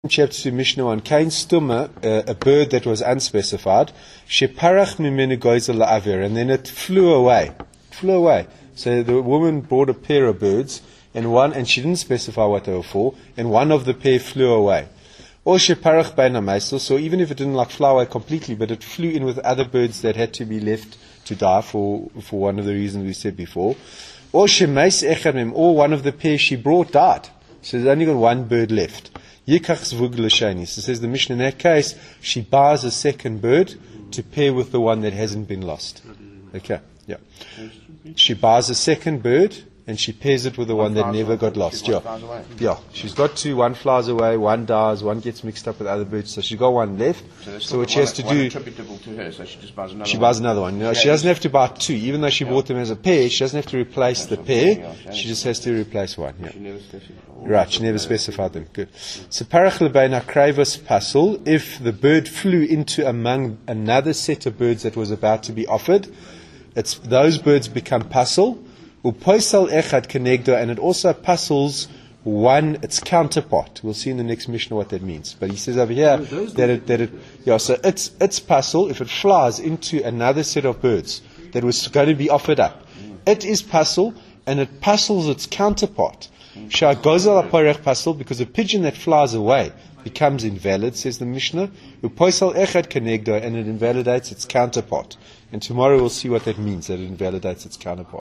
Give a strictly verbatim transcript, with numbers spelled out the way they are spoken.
Chapter two, Mishnah one, Kain Stuma, uh, a bird that was unspecified, Sheparach mimenu goizel la'avir, and then it flew away. Flew away. So the woman brought a pair of birds, and one, and she didn't specify what they were for, and one of the pair flew away. Or Sheparach beina meisel, so even if it didn't like fly away completely, but it flew in with other birds that had to be left to die for, for one of the reasons we said before. Or Shemeis echad mem, or one of the pair she brought died. So there's only got one bird left. Yikach zvug l'shani. So says the Mishnah, in that case, she buys a second bird to pair with the one that hasn't been lost. Okay, yeah. She buys a second bird and she pairs it with the one, one that never got lost. Yeah, yeah. She's got two. One flies away, one dies, one gets mixed up with other birds. So she's got one left. So, so what she has to do, attributable to her, so she just buys another. She buys one. another one. You know, she doesn't have to buy two, even though she yeah. bought them as a pair. She doesn't have to replace the pair. She just has to replace one. Yeah. She never right. She never specified them. Good. So parach lebein hakravos pasul. If the bird flew into among another set of birds that was about to be offered, it's those birds become pasul. Upoisal echad kenegdo, and it also puzzles one its counterpart. We'll see in the next Mishnah what that means. But he says over here that it, that it, yeah. So it's it's puzzle if it flies into another set of birds that was going to be offered up. It is puzzle, and it puzzles its counterpart. Shah gozal aporech puzzle, because a pigeon that flies away becomes invalid, says the Mishnah. Upoisal echad kenegdo, and it invalidates its counterpart. And tomorrow we'll see what that means, that it invalidates its counterpart.